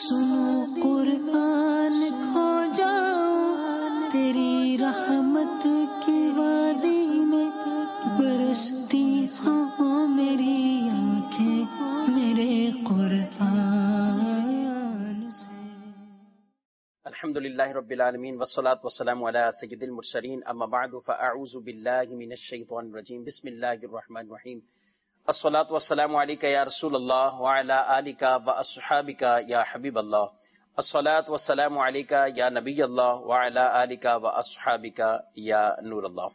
سنو قرآن کھو جاؤں تیری رحمت کی وادی میں، برستی ہوں میری آنکھیں میرے قرآن سے۔ الحمدللہ رب العالمین والصلاة والسلام علی سید المرسلین، اما بعد فاعوذ باللہ من الشیطان الرجیم، بسم اللہ الرحمن الرحیم۔ الصلاة والسلام علیکہ یا رسول اللہ وعلی آلکہ واصحابکہ یا حبیب اللہ۔ الصلاة والسلام علیکہ یا نبی اللہ وعلی آلکہ واصحابکہ یا نور اللہ۔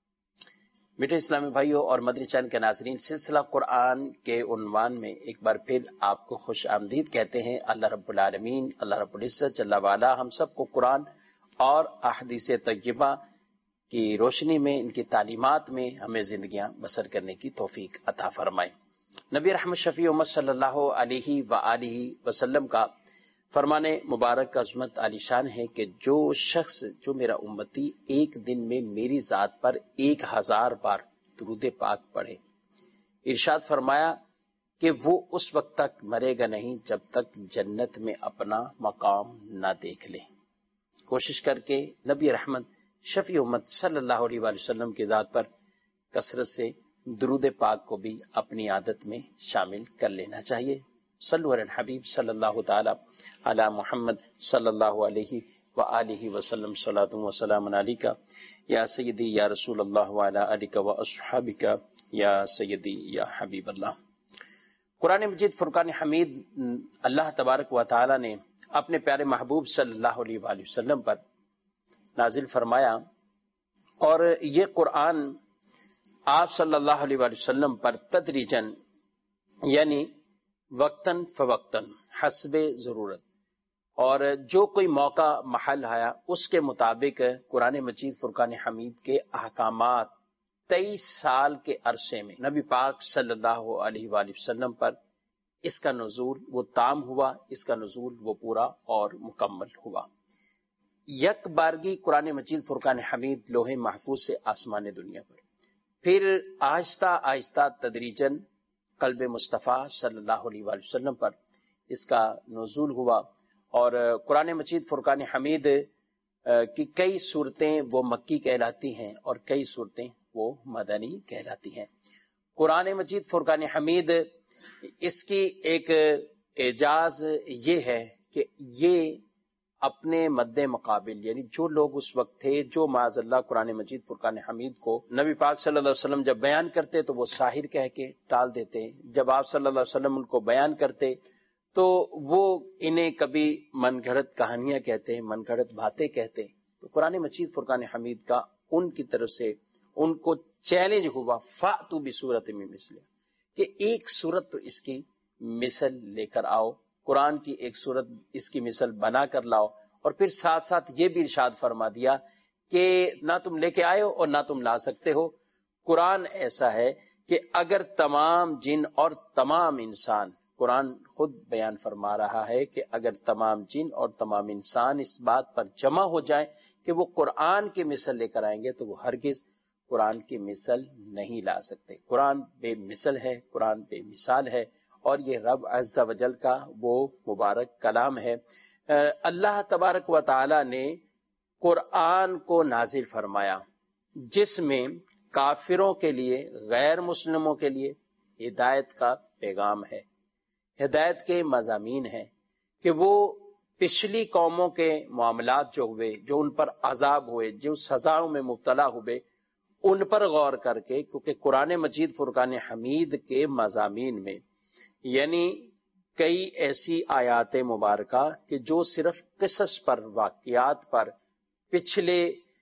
میٹھے اسلامی بھائیوں اور مدنی چینل کے ناظرین، سلسلہ قرآن کے عنوان میں ایک بار پھر آپ کو خوش آمدید کہتے ہیں۔ اللہ رب العالمین، اللہ رب العزت جل وعلا ہم سب کو قرآن اور احادیث طیبہ کی روشنی میں، ان کی تعلیمات میں ہمیں زندگیاں بسر کرنے کی توفیق عطا فرمائے۔ نبی رحمت شفیع امت صلی اللہ علیہ وآلہ وسلم کا فرمان مبارک عظمت عالی شان ہے کہ جو شخص، جو میرا امتی ایک دن میں میری ذات پر 1000 بار درود پاک پڑھے، ارشاد فرمایا کہ وہ اس وقت تک مرے گا نہیں جب تک جنت میں اپنا مقام نہ دیکھ لے۔ کوشش کر کے نبی رحمت شفیع امت صلی اللہ علیہ وآلہ وسلم کی ذات پر کثرت سے درود پاک کو بھی اپنی عادت میں شامل کر لینا چاہیے۔ صلو علی الحبیب صلی اللہ تعالی علی محمد صلی اللہ علیہ وآلہ وسلم، صلاۃ و سلام علیکہ یا سیدی یا رسول اللہ وعلی آلکہ واصحابکہ یا سیدی یا حبیب اللہ۔ قرآن مجید فرقان حمید اللہ تبارک و تعالی نے اپنے پیارے محبوب صلی اللہ علیہ وآلہ وسلم پر نازل فرمایا، اور یہ قرآن آپ صلی اللہ علیہ وآلہ وسلم پر تدریجاً، یعنی وقتاً فوقتاً، حسب ضرورت اور جو کوئی موقع محل آیا اس کے مطابق قرآن مجید فرقان حمید کے احکامات 23 سال کے عرصے میں نبی پاک صلی اللہ علیہ وآلہ وسلم پر اس کا نزول وہ تام ہوا، اس کا نزول وہ پورا اور مکمل ہوا۔ یک بارگی قرآن مجید فرقان حمید لوح محفوظ سے آسمان دنیا پر، پھر آہستہ آہستہ تدریجاً قلب مصطفیٰ صلی اللہ علیہ وآلہ وسلم پر اس کا نزول ہوا، اور قرآن مجید فرقان حمید کی کئی صورتیں وہ مکی کہلاتی ہیں اور کئی صورتیں وہ مدنی کہلاتی ہیں۔ قرآن مجید فرقان حمید، اس کی ایک اعجاز یہ ہے کہ یہ اپنے مد مقابل، یعنی جو لوگ اس وقت تھے جو معاذ اللہ قرآن مجید فرقان حمید کو نبی پاک صلی اللہ علیہ وسلم جب بیان کرتے تو وہ ساحر کہہ کے ٹال دیتے، جب آپ صلی اللہ علیہ وسلم ان کو بیان کرتے تو وہ انہیں کبھی من گھڑت کہانیاں کہتے، من گھڑت باتیں کہتے۔ تو قرآن مجید فرقان حمید کا ان کی طرف سے ان کو چیلنج ہوا، فَأْتُوا بِسُورَةٍ مِّن مِّثْلِهِ، کہ ایک صورت تو اس کی مثل لے کر آؤ، قرآن کی ایک صورت اس کی مثل بنا کر لاؤ۔ اور پھر ساتھ ساتھ یہ بھی ارشاد فرما دیا کہ نہ تم لے کے آئے ہو اور نہ تم لا سکتے ہو۔ قرآن ایسا ہے کہ اگر تمام جن اور تمام انسان، قرآن خود بیان فرما رہا ہے کہ اگر تمام جن اور تمام انسان اس بات پر جمع ہو جائیں کہ وہ قرآن کی مثل لے کر آئیں گے تو وہ ہرگز قرآن کی مثل نہیں لا سکتے۔ قرآن بے مثل ہے، قرآن بے مثال ہے، اور یہ رب عز و جل کا وہ مبارک کلام ہے۔ اللہ تبارک و تعالی نے قرآن کو نازل فرمایا جس میں کافروں کے لیے، غیر مسلموں کے لیے ہدایت کا پیغام ہے، ہدایت کے مضامین ہیں کہ وہ پچھلی قوموں کے معاملات جو ہوئے، جو ان پر عذاب ہوئے، جو سزاؤں میں مبتلا ہوئے، ان پر غور کر کے، کیونکہ قرآن مجید فرقان حمید کے مضامین میں یعنی کئی ایسی آیات مبارکہ کہ جو صرف قصص پر، واقعات پر، پچھلے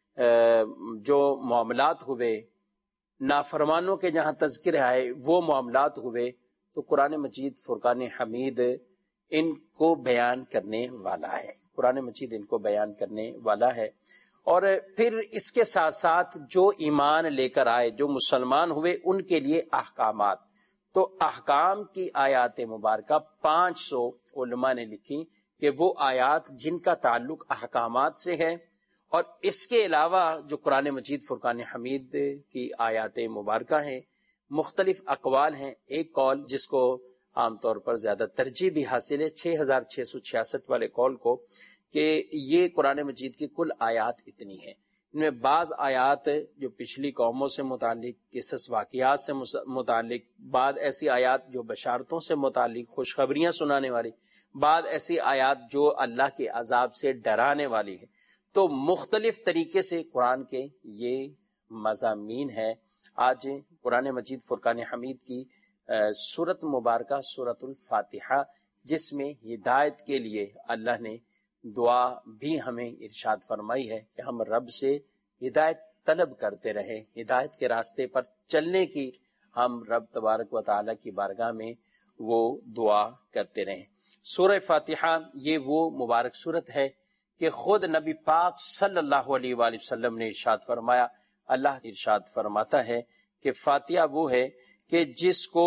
جو معاملات ہوئے، نافرمانوں کے جہاں تذکر آئے وہ معاملات ہوئے، تو قرآن مجید فرقان حمید ان کو بیان کرنے والا ہے، قرآن مجید ان کو بیان کرنے والا ہے۔ اور پھر اس کے ساتھ ساتھ جو ایمان لے کر آئے، جو مسلمان ہوئے، ان کے لیے احکامات، تو احکام کی آیات مبارکہ 500 علماء نے لکھی کہ وہ آیات جن کا تعلق احکامات سے ہے، اور اس کے علاوہ جو قرآن مجید فرقان حمید کی آیات مبارکہ ہیں، مختلف اقوال ہیں۔ ایک قول جس کو عام طور پر زیادہ ترجیح بھی حاصل ہے 6666 والے قول کو کہ یہ قرآن مجید کی کل آیات اتنی ہیں. ان میں بعض آیات جو پچھلی قوموں سے متعلق، قصص واقعات سے متعلق، بعض ایسی آیات جو بشارتوں سے متعلق، خوشخبریاں سنانے والی، بعض ایسی آیات جو اللہ کے عذاب سے ڈرانے والی ہے. تو مختلف طریقے سے قرآن کے یہ مضامین ہے. آج قرآن مجید فرقان حمید کی سورت مبارکہ سورت الفاتحہ، جس میں ہدایت کے لیے اللہ نے دعا بھی ہمیں ارشاد فرمائی ہے کہ ہم رب سے ہدایت طلب کرتے رہے، ہدایت کے راستے پر چلنے کی ہم رب تبارک و تعالیٰ کی بارگاہ میں وہ دعا کرتے رہیں. سورہ فاتحہ یہ وہ مبارک سورت ہے کہ خود نبی پاک صلی اللہ علیہ وآلہ وسلم نے ارشاد فرمایا. اللہ ارشاد فرماتا ہے کہ فاتحہ وہ ہے کہ جس کو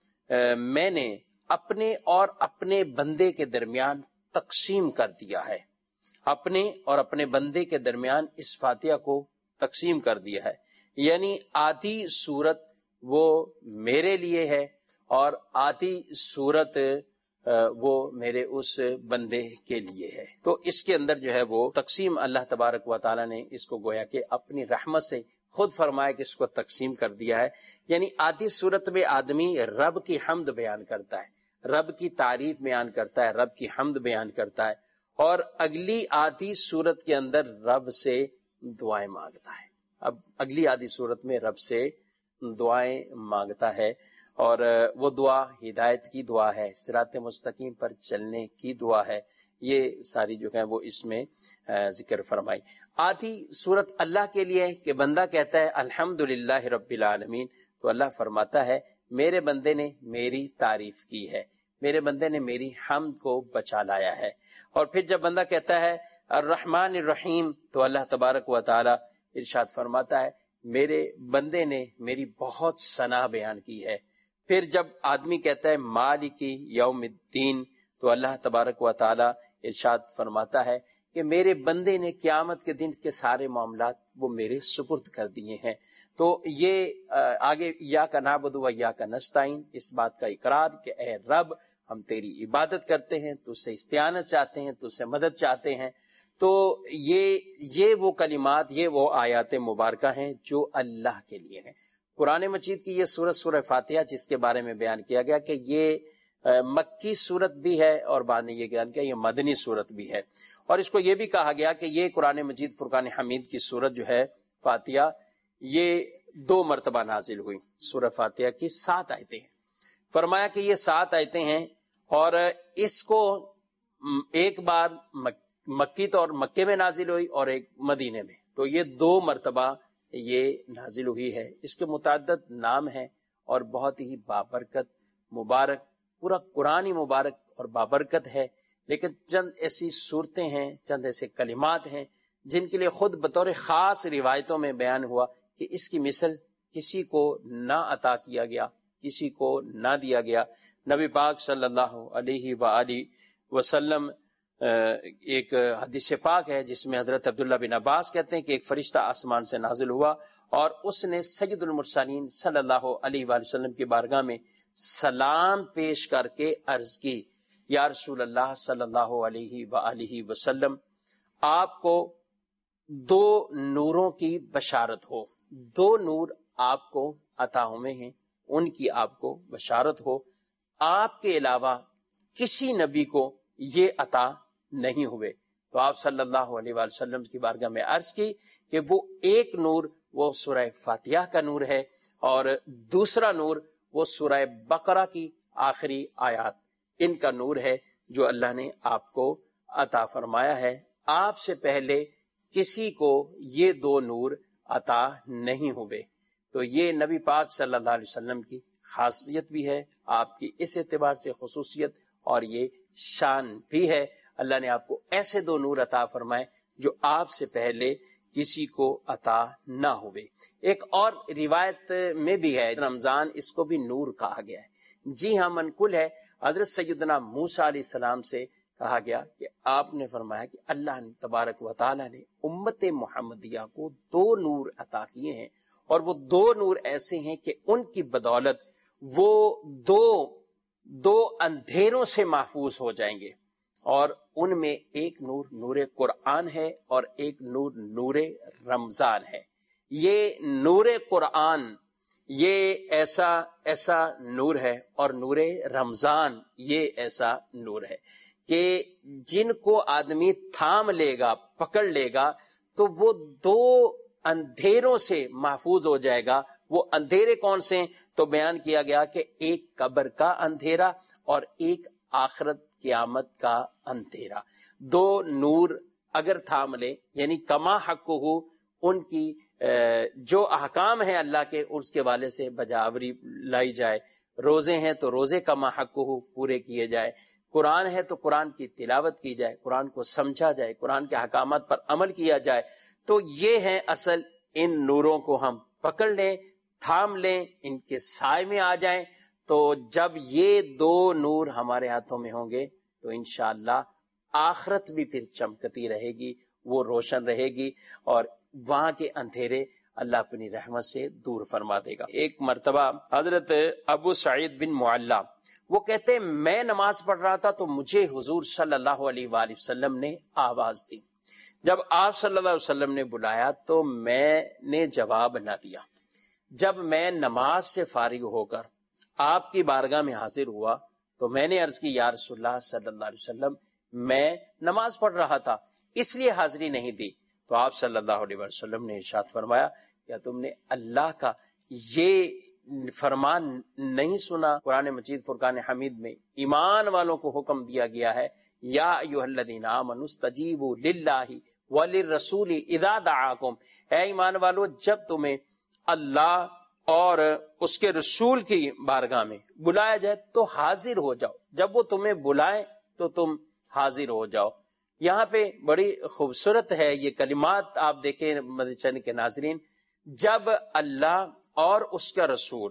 میں نے اپنے اور اپنے بندے کے درمیان تقسیم کر دیا ہے. اپنے اور اپنے بندے کے درمیان اس فاتحہ کو تقسیم کر دیا ہے. یعنی آدھی سورت وہ میرے لیے ہے اور آدھی سورت وہ میرے اس بندے کے لیے ہے. تو اس کے اندر جو ہے وہ تقسیم اللہ تبارک و تعالیٰ نے اس کو گویا کہ اپنی رحمت سے خود فرمایا کہ اس کو تقسیم کر دیا ہے. یعنی آدھی صورت میں آدمی رب کی حمد بیان کرتا ہے، رب کی تعریف بیان کرتا ہے، رب کی حمد بیان کرتا ہے، اور اگلی آدھی صورت کے اندر رب سے دعائیں مانگتا ہے. اب اگلی آدھی صورت میں رب سے دعائیں مانگتا ہے، اور وہ دعا ہدایت کی دعا ہے، صراط مستقیم پر چلنے کی دعا ہے. یہ ساری جو ہے وہ اس میں ذکر فرمائی. آدھی صورت اللہ کے لیے کہ بندہ کہتا ہے الحمدللہ رب العالمین، تو اللہ فرماتا ہے میرے بندے نے میری تعریف کی ہے، میرے بندے نے میری حمد کو بچا لایا ہے. اور پھر جب بندہ کہتا ہے الرحمن الرحیم، تو اللہ تبارک و تعالی ارشاد فرماتا ہے میرے بندے نے میری بہت ثنا بیان کی ہے. پھر جب آدمی کہتا ہے مالکی یوم الدین، تو اللہ تبارک و تعالی ارشاد فرماتا ہے کہ میرے بندے نے قیامت کے دن کے سارے معاملات وہ میرے سپرد کر دیے ہیں. تو یہ آگے یا کا نعبد و یا کا نستعین، اس بات کا اقرار کہ اے رب ہم تیری عبادت کرتے ہیں، تو سے استعانت چاہتے ہیں، تو سے مدد چاہتے ہیں. تو یہ وہ کلمات، یہ وہ آیات مبارکہ ہیں جو اللہ کے لیے ہیں. قرآن مجید کی یہ سورت سورہ فاتحہ جس کے بارے میں بیان کیا گیا کہ یہ مکی سورت بھی ہے، اور بعد میں یہ بیان کیا یہ مدنی سورت بھی ہے. اور اس کو یہ بھی کہا گیا کہ یہ قرآن مجید فرقان حمید کی سورت جو ہے فاتحہ، یہ 2 مرتبہ نازل ہوئی. سورہ فاتحہ کی 7 آیتیں ہیں. فرمایا کہ یہ 7 آیتیں ہیں، اور اس کو ایک بار مکی طور مکے میں نازل ہوئی اور ایک مدینے میں. تو یہ 2 مرتبہ یہ نازل ہوئی ہے. اس کے متعدد نام ہیں اور بہت ہی بابرکت مبارک، پورا قرآن ہی مبارک اور بابرکت ہے. لیکن چند ایسی صورتیں ہیں، چند ایسے کلمات ہیں جن کے لیے خود بطور خاص روایتوں میں بیان ہوا کہ اس کی مثل کسی کو نہ عطا کیا گیا، کسی کو نہ دیا گیا. نبی پاک صلی اللہ علیہ وآلہ وسلم ایک حدیث پاک ہے جس میں حضرت عبداللہ بن عباس کہتے ہیں کہ ایک فرشتہ آسمان سے نازل ہوا اور اس نے سید المرسلین صلی اللہ علیہ وآلہ وسلم کی بارگاہ میں سلام پیش کر کے عرض کی یا رسول اللہ صلی اللہ علیہ وآلہ وسلم، آپ کو 2 نوروں کی بشارت ہو. 2 نور آپ کو عطا ہوئے ہیں، ان کی آپ کو بشارت ہو. آپ کے علاوہ کسی نبی کو یہ عطا نہیں ہوئے. تو آپ صلی اللہ علیہ وآلہ وسلم کی بارگاہ میں عرض کی کہ وہ ایک نور وہ سورہ فاتحہ کا نور ہے، اور دوسرا نور وہ سورہ بقرہ کی آخری آیات، ان کا نور ہے جو اللہ نے آپ کو عطا فرمایا ہے. آپ سے پہلے کسی کو یہ 2 نور عطا نہیں ہوئے. تو یہ نبی پاک صلی اللہ علیہ وسلم کی خاصیت بھی ہے، آپ کی اس اعتبار سے خصوصیت، اور یہ شان بھی ہے. اللہ نے آپ کو ایسے 2 نور عطا فرمائے جو آپ سے پہلے کسی کو عطا نہ ہوئے. ایک اور روایت میں بھی ہے رمضان اس کو بھی نور کہا گیا ہے. جی ہاں، منقول ہے حضرت سیدنا موسیٰ علیہ السلام سے کہا گیا کہ آپ نے فرمایا کہ اللہ نے تبارک و تعالی نے امت محمدیہ کو 2 نور عطا کیے ہیں، اور وہ 2 نور ایسے ہیں کہ ان کی بدولت وہ 2 دو اندھیروں سے محفوظ ہو جائیں گے، اور ان میں ایک نور نور قرآن ہے اور ایک نور نور رمضان ہے۔ یہ نور قرآن یہ ایسا نور ہے، اور نور رمضان یہ ایسا نور ہے کہ جن کو آدمی تھام لے گا، پکڑ لے گا، تو وہ دو اندھیروں سے محفوظ ہو جائے گا۔ وہ اندھیرے کون سے ہیں؟ تو بیان کیا گیا کہ ایک قبر کا اندھیرا اور ایک آخرت قیامت کا اندھیرا۔ دو نور اگر تھام لے، یعنی کما حق ہو، ان کی جو احکام ہیں اللہ کے، اس کے والے سے بجاوری لائی جائے۔ روزے ہیں تو روزے کما حق ہو پورے کیے جائے، قرآن ہے تو قرآن کی تلاوت کی جائے، قرآن کو سمجھا جائے، قرآن کے احکامات پر عمل کیا جائے۔ تو یہ ہیں اصل، ان نوروں کو ہم پکڑ لیں، تھام لیں، ان کے سائے میں آ جائیں، تو جب یہ دو نور ہمارے ہاتھوں میں ہوں گے تو انشاءاللہ آخرت بھی پھر چمکتی رہے گی، وہ روشن رہے گی، اور وہاں کے اندھیرے اللہ اپنی رحمت سے دور فرما دے گا۔ ایک مرتبہ حضرت ابو سعید بن معلا وہ کہتے ہیں میں نماز پڑھ رہا تھا تو مجھے حضور صلی اللہ علیہ وآلہ وسلم نے آواز دی۔ جب آپ صلی اللہ علیہ وسلم نے بلایا تو میں نے جواب نہ دیا۔ جب میں نماز سے فارغ ہو کر آپ کی بارگاہ میں حاضر ہوا تو میں نے عرض کی یا رسول اللہ صلی اللہ علیہ وسلم میں نماز پڑھ رہا تھا اس لیے حاضری نہیں دی۔ تو آپ صلی اللہ علیہ وسلم نے ارشاد فرمایا کیا تم نے اللہ کا یہ فرمان نہیں سنا؟ قرآن مجید فرقان حمید میں ایمان والوں کو حکم دیا گیا ہے یا ایھا الذین آمنوا استجیبوا للہ وللرسول اذا دعاکم، اے ایمان والو جب تمہیں اللہ اور اس کے رسول کی بارگاہ میں بلایا جائے تو حاضر ہو جاؤ، جب وہ تمہیں بلائیں تو تم حاضر ہو جاؤ۔ یہاں پہ بڑی خوبصورت ہے یہ کلمات، آپ دیکھیں مدنی چینل کے ناظرین، جب اللہ اور اس کا رسول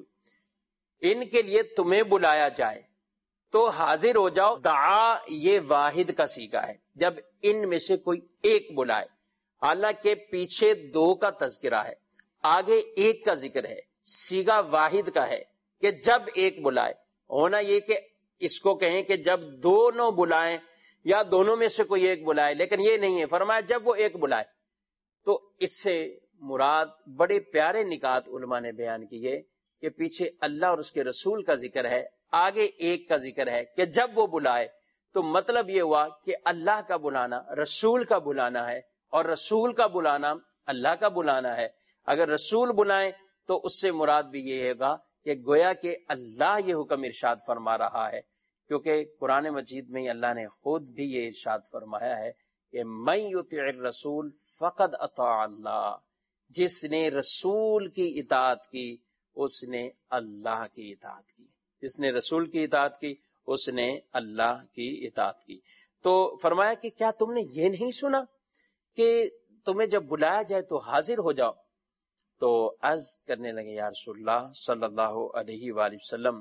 ان کے لیے تمہیں بلایا جائے تو حاضر ہو جاؤ۔ دعا یہ واحد کا صیغہ ہے، جب ان میں سے کوئی ایک بلائے، حالانکہ پیچھے دو کا تذکرہ ہے، آگے ایک کا ذکر ہے، صیغہ واحد کا ہے کہ جب ایک بلائے۔ ہونا یہ کہ اس کو کہیں کہ جب دونوں بلائیں یا دونوں میں سے کوئی ایک بلائے، لیکن یہ نہیں ہے، فرمایا جب وہ ایک بلائے۔ تو اس سے مراد بڑے پیارے نکات علماء نے بیان کیے کہ پیچھے اللہ اور اس کے رسول کا ذکر ہے، آگے ایک کا ذکر ہے کہ جب وہ بلائے، تو مطلب یہ ہوا کہ اللہ کا بلانا رسول کا بلانا ہے، اور رسول کا بلانا اللہ کا بلانا ہے۔ اگر رسول بلائیں تو اس سے مراد بھی یہ ہوگا کہ گویا کہ اللہ یہ حکم ارشاد فرما رہا ہے، کیونکہ قرآن مجید میں اللہ نے خود بھی یہ ارشاد فرمایا ہے کہ من یطع الرسول فقد اطاع اللہ، جس نے رسول کی اطاعت کی اس نے اللہ کی اطاعت کی، جس نے رسول کی اطاعت کی اس نے اللہ کی اطاعت کی۔ تو فرمایا کہ کیا تم نے یہ نہیں سنا کہ تمہیں جب بلایا جائے تو حاضر ہو جاؤ؟ تو عرض کرنے لگے یا رسول اللہ صلی اللہ علیہ وآلہ وسلم،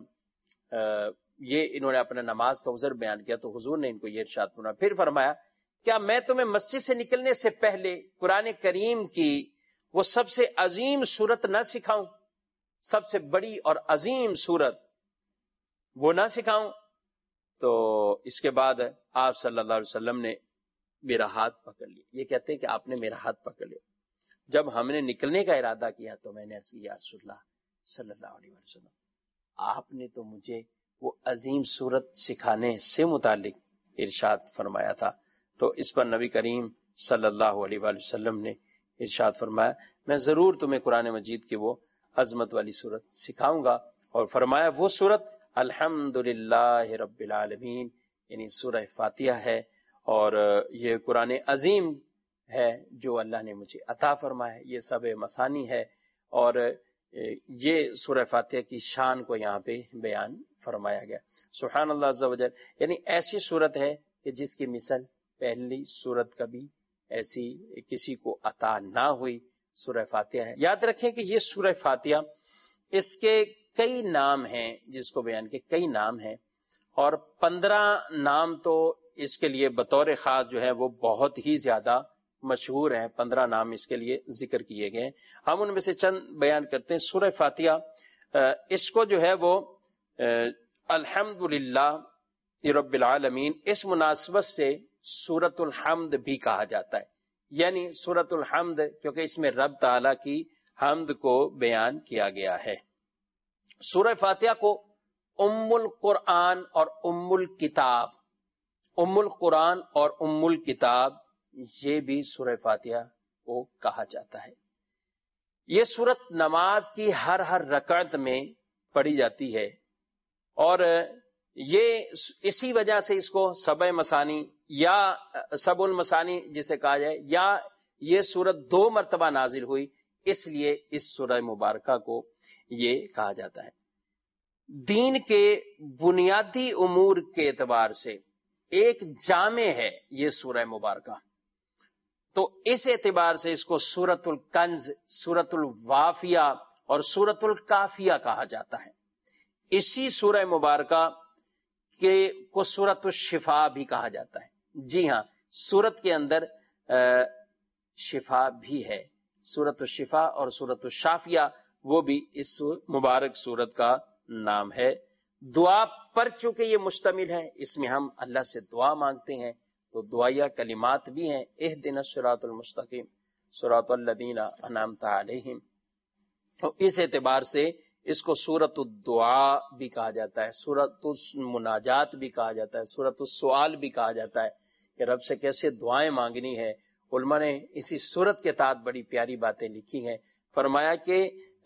یہ انہوں نے اپنا نماز کا عذر بیان کیا تو حضور نے ان کو یہ ارشاد فرمایا، پھر فرمایا کیا میں تمہیں مسجد سے نکلنے سے پہلے قرآن کریم کی وہ سب سے عظیم سورت نہ سکھاؤں؟ سب سے بڑی اور عظیم سورت وہ نہ سکھاؤں؟ تو اس کے بعد آپ صلی اللہ علیہ وسلم نے میرا ہاتھ پکڑ لیا۔ یہ کہتے ہیں کہ آپ نے میرا ہاتھ پکڑ لیا۔ جب ہم نے نکلنے کا ارادہ کیا تو میں نے عرض کیا یا رسول اللہ صلی اللہ علیہ وسلم، آپ نے تو مجھے وہ عظیم سورت سکھانے سے متعلق ارشاد فرمایا تھا۔ تو اس پر نبی کریم صلی اللہ علیہ وآلہ وسلم نے ارشاد فرمایا میں ضرور تمہیں قرآن مجید کی وہ عظمت والی سورت سکھاؤں گا، اور فرمایا وہ سورت الحمدللہ رب العالمین، یعنی سورہ فاتحہ ہے، اور یہ قرآن عظیم ہے جو اللہ نے مجھے عطا فرمایا ہے، یہ سب مسانی ہے، اور یہ سورہ فاتحہ کی شان کو یہاں پہ بیان فرمایا گیا۔ سبحان اللہ عز و جل، یعنی ایسی سورت ہے کہ جس کی مثل پہلی سورت کبھی ایسی کسی کو عطا نہ ہوئی، سورہ فاتحہ ہے۔ یاد رکھیں کہ یہ سورہ فاتحہ، اس کے کئی نام ہیں، جس کو بیان کے کئی نام ہیں، اور 15 نام تو اس کے لیے بطور خاص جو ہے وہ بہت ہی زیادہ مشہور ہیں، 15 نام اس کے لیے ذکر کیے گئے ہیں۔ ہم ان میں سے چند بیان کرتے ہیں۔ سورہ فاتحہ اس کو جو ہے وہ الحمدللہ رب العالمین اس مناسبت سے سورۃ الحمد بھی کہا جاتا ہے، یعنی سورۃ الحمد کیونکہ اس میں رب تعالی کی حمد کو بیان کیا گیا ہے۔ سورہ فاتحہ کو ام القرآن اور ام الکتاب، ام القرآن اور ام الکتاب یہ بھی سورہ فاتحہ کو کہا جاتا ہے۔ یہ سورت نماز کی ہر رکعت میں پڑھی جاتی ہے، اور یہ اسی وجہ سے اس کو سبع مثانی یا سبع المثانی جسے کہا جائے، یا یہ سورت 2 مرتبہ نازل ہوئی، اس لیے اس سورہ مبارکہ کو یہ کہا جاتا ہے۔ دین کے بنیادی امور کے اعتبار سے ایک جامع ہے یہ سورہ مبارکہ، تو اس اعتبار سے اس کو سورۃ الکنز، سورۃ الوافیہ اور سورۃ الکافیہ کہا جاتا ہے۔ اسی سورہ مبارکہ کو سورۃ الشفا بھی کہا جاتا ہے۔ جی ہاں، سورت کے اندر شفا بھی ہے، سورۃ الشفا اور سورۃ الشافیہ وہ بھی اس مبارک سورت کا نام ہے۔ دعا پر چونکہ یہ مشتمل ہے، اس میں ہم اللہ سے دعا مانگتے ہیں، تو دعائیہ کلمات بھی ہیں، اہدنا الصراط المستقیم صراط الذین انعمت علیہم، تو اس اعتبار سے اس کو سورۃ الدعاء بھی کہا جاتا ہے، سورۃ المناجات بھی کہا جاتا ہے، سورۃ السؤال بھی کہا جاتا ہے کہ رب سے کیسے دعائیں مانگنی ہے۔ علماء نے اسی سورت کے تحت بڑی پیاری باتیں لکھی ہیں، فرمایا کہ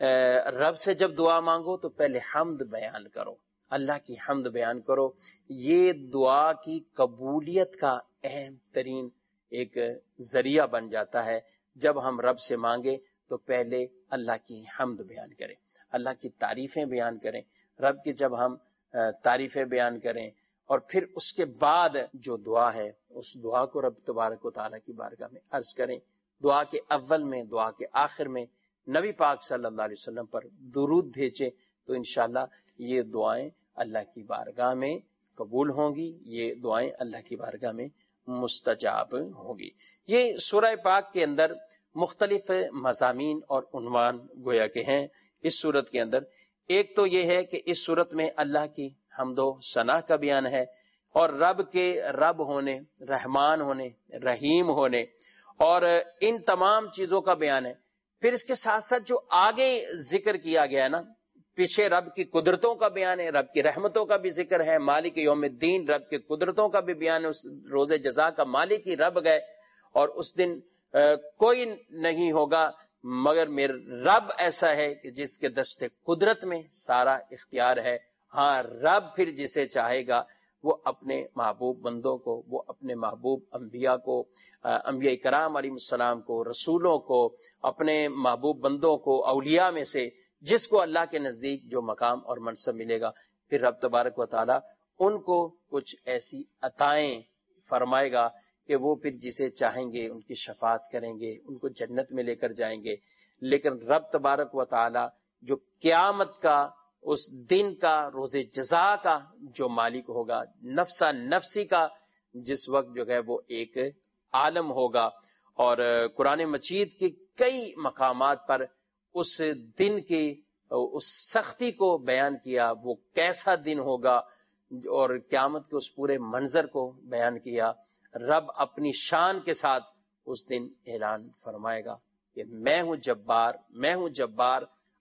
رب سے جب دعا مانگو تو پہلے حمد بیان کرو، اللہ کی حمد بیان کرو، یہ دعا کی قبولیت کا اہم ترین ایک ذریعہ بن جاتا ہے۔ جب ہم رب سے مانگے تو پہلے اللہ کی حمد بیان کریں، اللہ کی تعریفیں بیان کریں۔ رب کی جب ہم تعریفیں بیان کریں اور پھر اس کے بعد جو دعا ہے اس دعا کو رب تبارک و تعالیٰ کی بارگاہ میں عرض کریں، دعا کے اول میں، دعا کے آخر میں نبی پاک صلی اللہ علیہ وسلم پر درود بھیجیں، تو انشاءاللہ یہ دعائیں اللہ کی بارگاہ میں قبول ہوں گی، یہ دعائیں اللہ کی بارگاہ میں مستجاب ہوں گی۔ یہ سورہ پاک کے اندر مختلف مضامین اور عنوان گویا کے ہیں اس سورت کے اندر۔ ایک تو یہ ہے کہ اس سورت میں اللہ کی حمد و ثنا کا بیان ہے، اور رب کے رب ہونے، رحمان ہونے، رحیم ہونے، اور ان تمام چیزوں کا بیان ہے۔ پھر اس کے ساتھ ساتھ جو آگے ذکر کیا گیا ہے نا، پیچھے رب کی قدرتوں کا بیان ہے، رب کی رحمتوں کا بھی ذکر ہے، مالک یوم الدین رب کی قدرتوں کا بھی بیان ہے، اس روز جزا کا مالک ہی رب گئے، اور اس دن کوئی نہیں ہوگا مگر میرا رب ایسا ہے کہ جس کے دست قدرت میں سارا اختیار ہے۔ ہاں، رب پھر جسے چاہے گا وہ اپنے محبوب بندوں کو، وہ اپنے محبوب انبیاء کو، انبیاء کرام علیہ السلام کو، رسولوں کو، اپنے محبوب بندوں کو، اولیاء میں سے جس کو اللہ کے نزدیک جو مقام اور منصب ملے گا، پھر رب تبارک و تعالی ان کو کچھ ایسی عطائیں فرمائے گا کہ وہ پھر جسے چاہیں گے ان کی شفاعت کریں گے، ان کو جنت میں لے کر جائیں گے۔ لیکن رب تبارک و تعالی جو قیامت کا، اس دن کا، روز جزا کا جو مالک ہوگا، نفسا نفسی کا جس وقت جو ہے وہ ایک عالم ہوگا، اور قرآن مجید کے کئی مقامات پر اس دن کی اس سختی کو بیان کیا، وہ کیسا دن ہوگا، اور قیامت کے اس پورے منظر کو بیان کیا۔ رب اپنی شان کے ساتھ اس دن اعلان فرمائے گا کہ میں ہوں جبار، میں ہوں جبار۔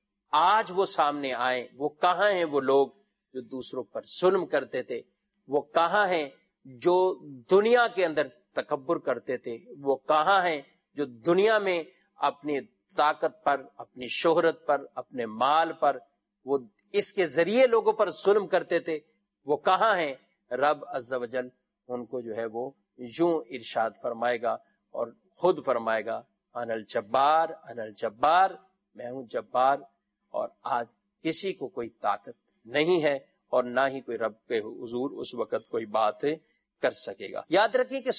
آج وہ سامنے آئے، وہ کہاں ہیں وہ لوگ جو دوسروں پر ظلم کرتے تھے، وہ کہاں ہیں جو دنیا کے اندر تکبر کرتے تھے، وہ کہاں ہیں جو دنیا میں اپنی طاقت پر، اپنی شہرت پر، اپنے مال پر، وہ اس کے ذریعے لوگوں پر ظلم کرتے تھے، وہ کہاں ہیں؟ رب عز و جل ان کو جو ہے وہ یوں ارشاد فرمائے گا اور خود فرمائے گا، انا الجبار، انا الجبار، میں ہوں جبار، اور آج کسی کو کوئی طاقت نہیں ہے اور نہ ہی کوئی رب کے حضور اس وقت کوئی بات کر سکے گا۔ یاد رکھیے کہ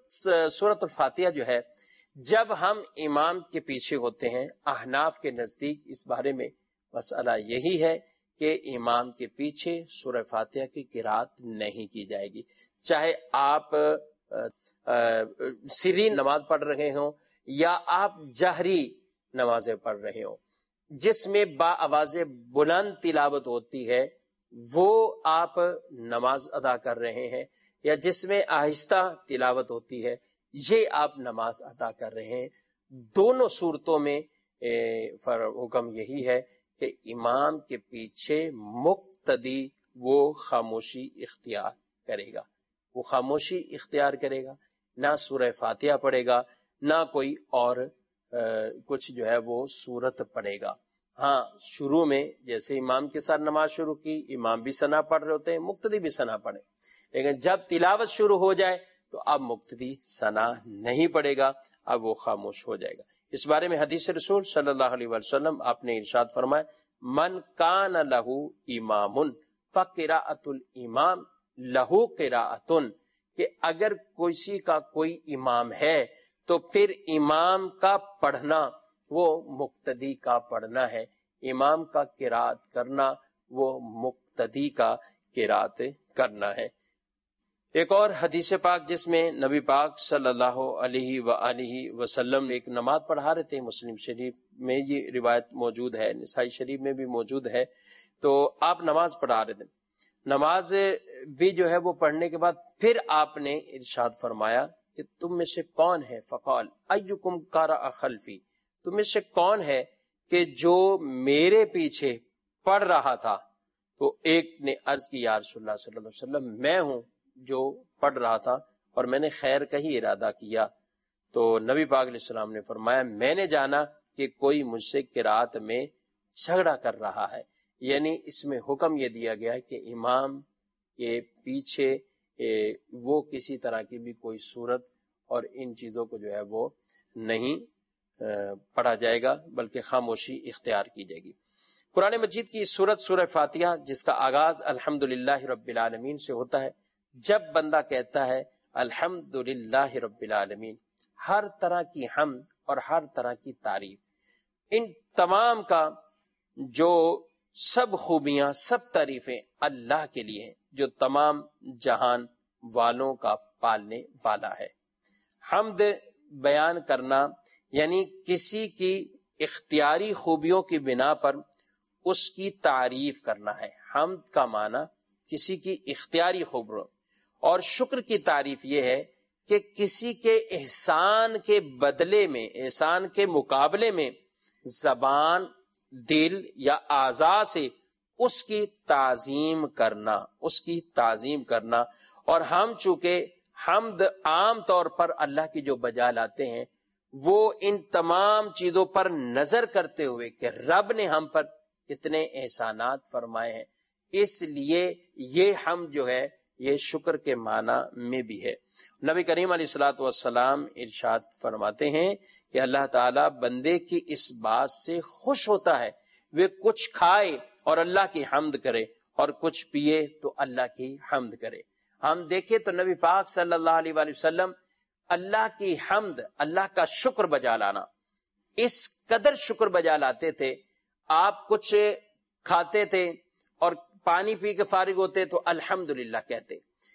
سورۃ الفاتحہ جو ہے، جب ہم امام کے پیچھے ہوتے ہیں، احناف کے نزدیک اس بارے میں مسئلہ یہی ہے کہ امام کے پیچھے سورہ فاتحہ کی قرات نہیں کی جائے گی، چاہے آپ سری نماز پڑھ رہے ہوں یا آپ جہری نمازیں پڑھ رہے ہوں، جس میں با آواز بلند تلاوت ہوتی ہے، وہ آپ نماز ادا کر رہے ہیں، یا جس میں آہستہ تلاوت ہوتی ہے یہ آپ نماز ادا کر رہے ہیں، دونوں صورتوں میں حکم یہی ہے کہ امام کے پیچھے مقتدی وہ خاموشی اختیار کرے گا، وہ خاموشی اختیار کرے گا، نہ سورہ فاتحہ پڑھے گا، نہ کوئی اور کچھ جو ہے وہ سورت پڑھے گا۔ ہاں شروع میں جیسے امام کے ساتھ نماز شروع کی، امام بھی ثنا پڑھ رہے ہوتے ہیں، مقتدی بھی ثنا پڑھے، لیکن جب تلاوت شروع ہو جائے تو اب مقتدی ثنا نہیں پڑھے گا، اب وہ خاموش ہو جائے گا۔ اس بارے میں حدیث رسول صلی اللہ علیہ وسلم آپ نے ارشاد فرمایا، من کان لہ امام فقراءۃ الامام لہ قراءۃ، کہ اگر کسی کا کوئی امام ہے تو پھر امام کا پڑھنا وہ مقتدی کا پڑھنا ہے، امام کا قرات کرنا وہ مقتدی کا قرات کرنا ہے۔ ایک اور حدیث پاک جس میں نبی پاک صلی اللہ علیہ وآلہ وسلم ایک نماز پڑھا رہے تھے، مسلم شریف میں یہ روایت موجود ہے، نسائی شریف میں بھی موجود ہے، تو آپ نماز پڑھا رہے تھے، نماز بھی جو ہے وہ پڑھنے کے بعد پھر آپ نے ارشاد فرمایا کہ تم میں سے کون ہے، فقال ایکم قرأ خلفی، تم میں سے کون ہے کہ جو میرے پیچھے پڑھ رہا تھا؟ تو ایک نے عرض کی یا رسول اللہ صلی اللہ علیہ وسلم میں ہوں جو پڑھ رہا تھا اور میں نے خیر کا ہی ارادہ کیا۔ تو نبی پاک علیہ السلام نے فرمایا میں نے جانا کہ کوئی مجھ سے قرات میں جھگڑا کر رہا ہے، یعنی اس میں حکم یہ دیا گیا ہے کہ امام کے پیچھے وہ کسی طرح کی بھی کوئی صورت اور ان چیزوں کو جو ہے وہ نہیں پڑھا جائے گا، بلکہ خاموشی اختیار کی جائے گی۔ قرآن مجید کی سورت سورہ فاتحہ جس کا آغاز الحمدللہ رب العالمین سے ہوتا ہے، جب بندہ کہتا ہے الحمدللہ رب العالمین، ہر طرح کی حمد اور ہر طرح کی تعریف، ان تمام کا جو سب خوبیاں سب تعریفیں اللہ کے لیے ہیں جو تمام جہان والوں کا پالنے والا ہے۔ حمد بیان کرنا یعنی کسی کی اختیاری خوبیوں کی بنا پر اس کی تعریف کرنا ہے، حمد کا معنی کسی کی اختیاری خوبیوں، اور شکر کی تعریف یہ ہے کہ کسی کے احسان کے بدلے میں، احسان کے مقابلے میں زبان، دل یا اعضاء سے اس کی تعظیم کرنا، اس کی تعظیم کرنا۔ اور ہم چونکہ حمد عام طور پر اللہ کی جو بجا لاتے ہیں وہ ان تمام چیزوں پر نظر کرتے ہوئے کہ رب نے ہم پر کتنے احسانات فرمائے ہیں، اس لیے یہ حمد جو ہے یہ شکر کے معنی میں بھی ہے۔ نبی کریم علیہ الصلوۃ والسلام ارشاد فرماتے ہیں کہ اللہ تعالیٰ بندے کی اس بات سے خوش ہوتا ہے وہ کچھ کھائے اور اللہ کی حمد کرے اور کچھ پیے تو اللہ کی حمد کرے۔ ہم دیکھیں تو نبی پاک صلی اللہ علیہ وآلہ وسلم اللہ کی حمد، اللہ کا شکر بجا لانا، اس قدر شکر بجا لاتے تھے، آپ کچھ کھاتے تھے اور پانی پی کے فارغ ہوتے تو الحمدللہ کہتے،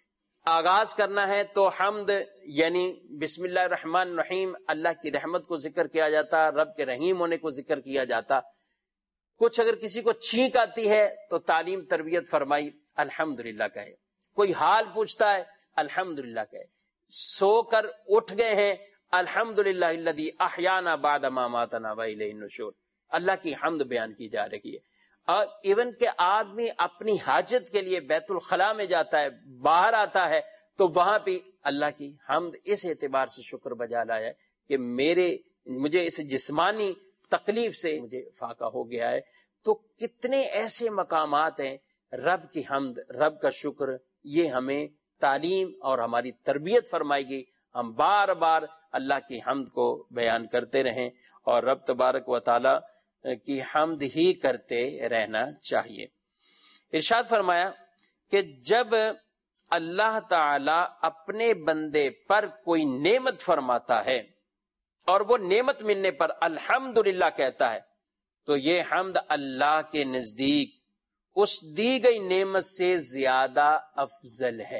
آغاز کرنا ہے تو حمد یعنی بسم اللہ الرحمن الرحیم، اللہ کی رحمت کو ذکر کیا جاتا، رب کے رحیم ہونے کو ذکر کیا جاتا۔ کچھ اگر کسی کو چھینک آتی ہے تو تعلیم تربیت فرمائی الحمدللہ کہے، کوئی حال پوچھتا ہے الحمدللہ کہے، سو کر اٹھ گئے ہیں الحمدللہ الذی احیانا بعد ما ماتنا والیہ النشور، اللہ کی حمد بیان کی جا رہی ہے۔ اور ایون کہ آدمی اپنی حاجت کے لیے بیت الخلاء میں جاتا ہے، باہر آتا ہے تو وہاں بھی اللہ کی حمد اس اعتبار سے شکر بجا لایا ہے کہ مجھے اس جسمانی تکلیف سے مجھے فاقہ ہو گیا ہے۔ تو کتنے ایسے مقامات ہیں رب کی حمد، رب کا شکر، یہ ہمیں تعلیم اور ہماری تربیت فرمائے گی، ہم بار بار اللہ کی حمد کو بیان کرتے رہیں اور رب تبارک و تعالی کی حمد ہی کرتے رہنا چاہیے۔ ارشاد فرمایا کہ جب اللہ تعالی اپنے بندے پر کوئی نعمت فرماتا ہے اور وہ نعمت ملنے پر الحمدللہ کہتا ہے تو یہ حمد اللہ کے نزدیک اس دی گئی نعمت سے زیادہ افضل ہے۔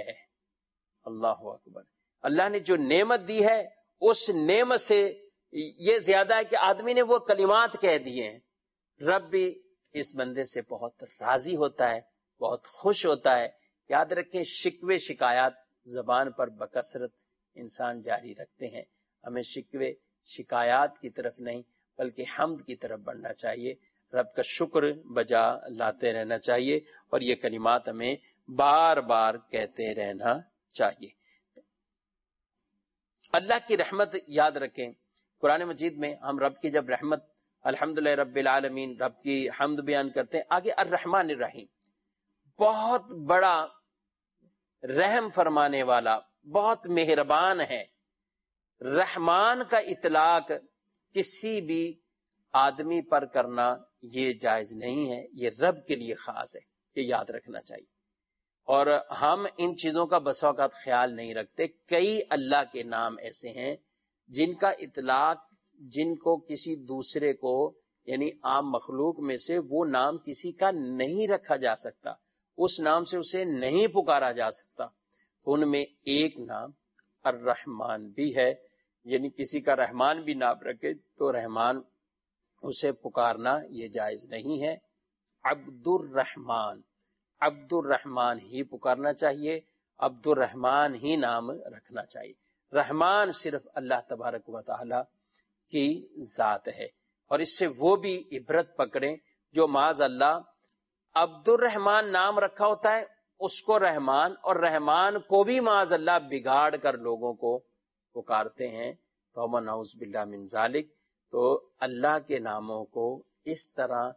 اللہ اکبر، اللہ نے جو نعمت دی ہے اس نعمت سے یہ زیادہ ہے کہ آدمی نے وہ کلمات کہہ دیے ہیں، رب بھی اس بندے سے بہت راضی ہوتا ہے بہت خوش ہوتا ہے۔ یاد رکھیں شکوے شکایات زبان پر بکثرت انسان جاری رکھتے ہیں، ہمیں شکوے شکایات کی طرف نہیں بلکہ حمد کی طرف بڑھنا چاہیے، رب کا شکر بجا لاتے رہنا چاہیے، اور یہ کلمات ہمیں بار بار کہتے رہنا چاہیے۔ اللہ کی رحمت یاد رکھیں، قرآن مجید میں ہم رب کی جب رحمت الحمدللہ رب العالمین رب کی حمد بیان کرتے ہیں، آگے الرحمن الرحیم، بہت بڑا رحم فرمانے والا، بہت مہربان ہے۔ رحمان کا اطلاق کسی بھی آدمی پر کرنا یہ جائز نہیں ہے، یہ رب کے لیے خاص ہے، یہ یاد رکھنا چاہیے۔ اور ہم ان چیزوں کا بسا اوقات خیال نہیں رکھتے۔ کئی اللہ کے نام ایسے ہیں جن کا اطلاق جن کو کسی دوسرے کو یعنی عام مخلوق میں سے وہ نام کسی کا نہیں رکھا جا سکتا، اس نام سے اسے نہیں پکارا جا سکتا، تو ان میں ایک نام الرحمن بھی ہے، یعنی کسی کا رحمان بھی نام رکھے تو رحمان اسے پکارنا یہ جائز نہیں ہے۔ عبد الرحمن، عبد الرحمن ہی پکارنا چاہیے، عبد الرحمن ہی نام رکھنا چاہیے۔ رحمان صرف اللہ تبارک و تعالی کی ذات ہے، اور اس سے وہ بھی عبرت پکڑیں جو معاذ اللہ عبد الرحمن نام رکھا ہوتا ہے، اس کو رحمان، اور رحمان کو بھی معاذ اللہ بگاڑ کر لوگوں کو پکارتے ہیں، تو ہم نعوذ باللہ من ذالک۔ تو اللہ کے ناموں کو اس طرح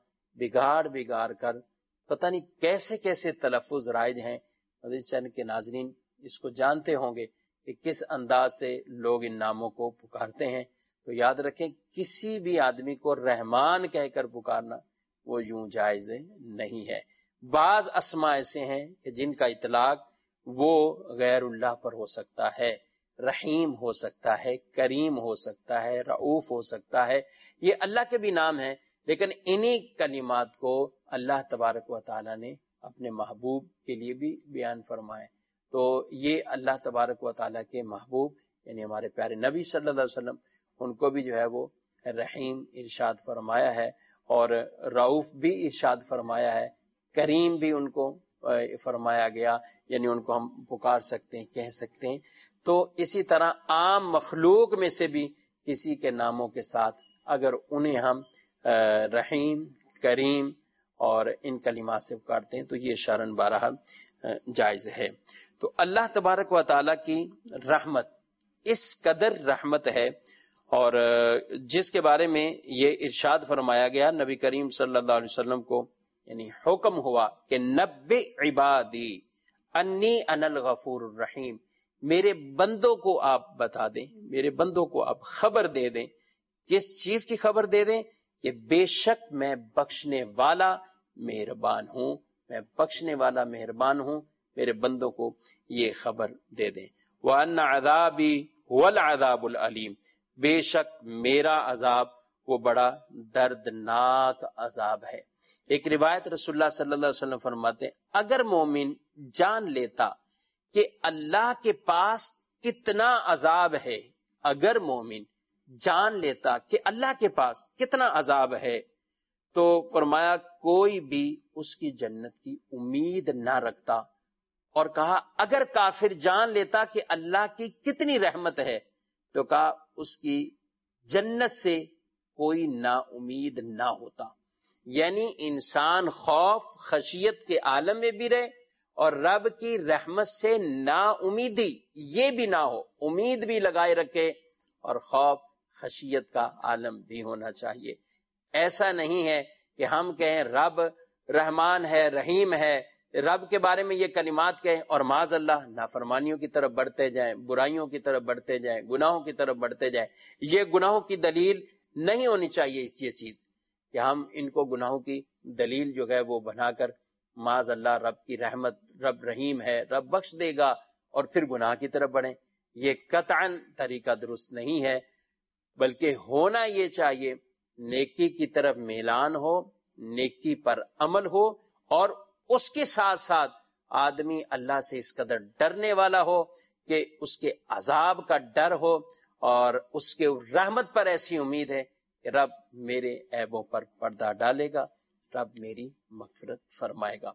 بگاڑ کر پتہ نہیں کیسے کیسے تلفظ رائج ہیں، مدنی چینل کے ناظرین اس کو جانتے ہوں گے کہ کس انداز سے لوگ ان ناموں کو پکارتے ہیں۔ تو یاد رکھیں کسی بھی آدمی کو رحمان کہہ کر پکارنا وہ یوں جائز نہیں ہے۔ بعض اسماء ایسے ہیں کہ جن کا اطلاق وہ غیر اللہ پر ہو سکتا ہے، رحیم ہو سکتا ہے، کریم ہو سکتا ہے، رؤوف ہو سکتا ہے، یہ اللہ کے بھی نام ہیں، لیکن انہی کلمات کو اللہ تبارک و تعالی نے اپنے محبوب کے لیے بھی بیان فرمائے۔ تو یہ اللہ تبارک و تعالی کے محبوب یعنی ہمارے پیارے نبی صلی اللہ علیہ وسلم، ان کو بھی جو ہے وہ رحیم ارشاد فرمایا ہے، اور رؤوف بھی ارشاد فرمایا ہے، کریم بھی ان کو فرمایا گیا، یعنی ان کو ہم پکار سکتے ہیں، کہہ سکتے ہیں۔ تو اسی طرح عام مخلوق میں سے بھی کسی کے ناموں کے ساتھ اگر انہیں ہم رحیم، کریم اور ان کلمات سے پکارتے ہیں تو یہ شرعاً بہرحال جائز ہے۔ تو اللہ تبارک و تعالیٰ کی رحمت اس قدر رحمت ہے، اور جس کے بارے میں یہ ارشاد فرمایا گیا نبی کریم صلی اللہ علیہ وسلم کو، یعنی حکم ہوا کہ نبئ عبادی انی انا الغفور الرحیم، میرے بندوں کو آپ بتا دیں، میرے بندوں کو آپ خبر دے دیں۔ کس چیز کی خبر دے دیں؟ کہ بے شک میں بخشنے والا مہربان ہوں، میں بخشنے والا مہربان ہوں، میرے بندوں کو یہ خبر دے دیں۔ وَأَنَّ عَذَابِي هُوَ الْعَذَابُ الْعَلِيمُ، بے شک میرا عذاب وہ بڑا دردناک عذاب ہے۔ ایک روایت رسول اللہ صلی اللہ علیہ وسلم فرماتے ہیں اگر مومن جان لیتا کہ اللہ کے پاس کتنا عذاب ہے، اگر مومن جان لیتا کہ اللہ کے پاس کتنا عذاب ہے، تو فرمایا کوئی بھی اس کی جنت کی امید نہ رکھتا، اور کہا اگر کافر جان لیتا کہ اللہ کی کتنی رحمت ہے، تو کہا اس کی جنت سے کوئی نا امید نہ ہوتا۔ یعنی انسان خوف خشیت کے عالم میں بھی رہے اور رب کی رحمت سے نا امیدی یہ بھی نہ ہو، امید بھی لگائے رکھے، اور خوف خشیت کا عالم بھی ہونا چاہیے۔ ایسا نہیں ہے کہ ہم کہیں رب رحمان ہے، رحیم ہے، رب کے بارے میں یہ کلمات کہیں اور معاذ اللہ نافرمانیوں کی طرف بڑھتے جائیں، برائیوں کی طرف بڑھتے جائیں، گناہوں کی طرف بڑھتے جائیں۔ یہ گناہوں کی دلیل نہیں ہونی چاہیے یہ چیز کہ ہم ان کو گناہوں کی دلیل جو ہے وہ بنا کر معاذ اللہ رب کی رحمت، رب رحیم ہے، رب بخش دے گا، اور پھر گناہ کی طرف بڑھیں۔ یہ قطعاً طریقہ درست نہیں ہے، بلکہ ہونا یہ چاہیے نیکی کی طرف میلان ہو، نیکی پر عمل ہو، اور اس کے ساتھ ساتھ آدمی اللہ سے اس قدر ڈرنے والا ہو کہ اس کے عذاب کا ڈر ہو، اور اس کے رحمت پر ایسی امید ہے کہ رب میرے عیبوں پر پردہ ڈالے گا، رب میری مغفرت فرمائے گا۔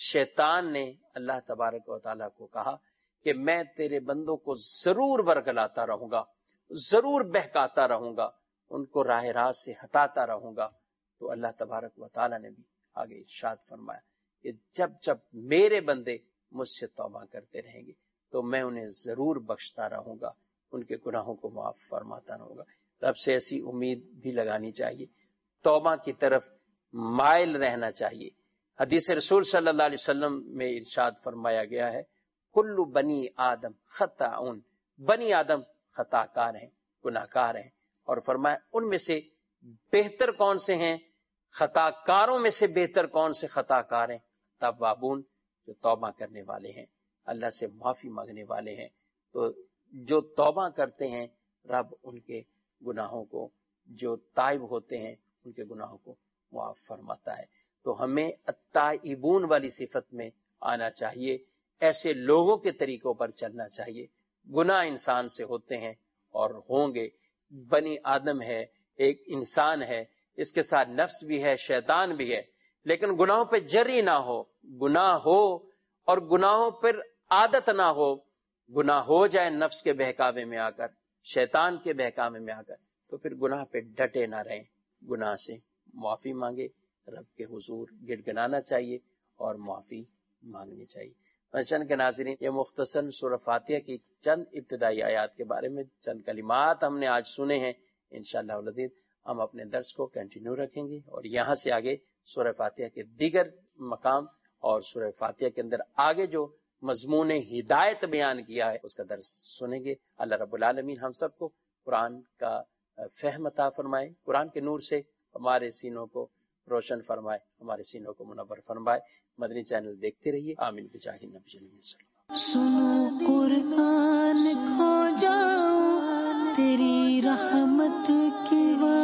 شیطان نے اللہ تبارک و تعالیٰ کو کہا کہ میں تیرے بندوں کو ضرور ورگلاتا رہوں گا، ضرور بہکاتا رہوں گا، ان کو راہ راست سے ہٹاتا رہوں گا۔ تو اللہ تبارک و تعالیٰ نے بھی آگے ارشاد فرمایا کہ جب جب میرے بندے مجھ سے توبہ کرتے رہیں گے تو میں انہیں ضرور بخشتا رہوں گا، ان کے گناہوں کو معاف فرماتا رہوں گا۔ رب سے ایسی امید بھی لگانی چاہیے، توبہ کی طرف مائل رہنا چاہیے۔ حدیث رسول صلی اللہ علیہ وسلم میں ارشاد فرمایا گیا ہے، کل بنی آدم خطاؤن، بنی آدم خطا کار ہیں، گناہ کار ہیں، اور فرمایا ان میں سے بہتر کون سے ہیں، خطا کاروں میں سے بہتر کون سے خطا کار ہیں، توابون، جو توبہ کرنے والے ہیں، اللہ سے معافی مانگنے والے ہیں۔ تو جو توبہ کرتے ہیں رب ان کے گناہوں کو، جو تائب ہوتے ہیں ان کے گناہوں کو معاف فرماتا ہے۔ تو ہمیں التائبون والی صفت میں آنا چاہیے، ایسے لوگوں کے طریقوں پر چلنا چاہیے۔ گناہ انسان سے ہوتے ہیں اور ہوں گے، بنی آدم ہے، ایک انسان ہے، اس کے ساتھ نفس بھی ہے، شیطان بھی ہے، لیکن گناہوں پہ جری نہ ہو، گناہ ہو اور گناہوں پر عادت نہ ہو، گناہ ہو جائے نفس کے بہکاوے میں آ کر، شیطان کے بہکاوے میں آ کر، تو پھر گناہ پہ ڈٹے نہ رہیں، گناہ سے معافی مانگے، رب کے حضور گڑ گڑانا چاہیے اور معافی مانگنی چاہیے۔ چند کے ناظرین، یہ مختصر سورہ فاتحہ کی چند ابتدائی آیات کے بارے میں چند کلمات ہم نے آج سنے ہیں۔ انشاءاللہ العزیز ہم اپنے درس کو کنٹینیو رکھیں گے اور یہاں سے آگے سورہ فاتحہ کے دیگر مقام اور سورہ فاتحہ کے اندر آگے جو مضمون ہدایت بیان کیا ہے اس کا درس سنیں گے۔ اللہ رب العالمین ہم سب کو قرآن کا فہم عطا فرمائے، قرآن کے نور سے ہمارے سینوں کو روشن فرمائے، ہمارے سینوں کو منور فرمائے۔ مدنی چینل دیکھتے رہیے۔ آمین بجاہ نبی صلی اللہ۔ سنو قرآن کھو جاؤ تیری رحمت کی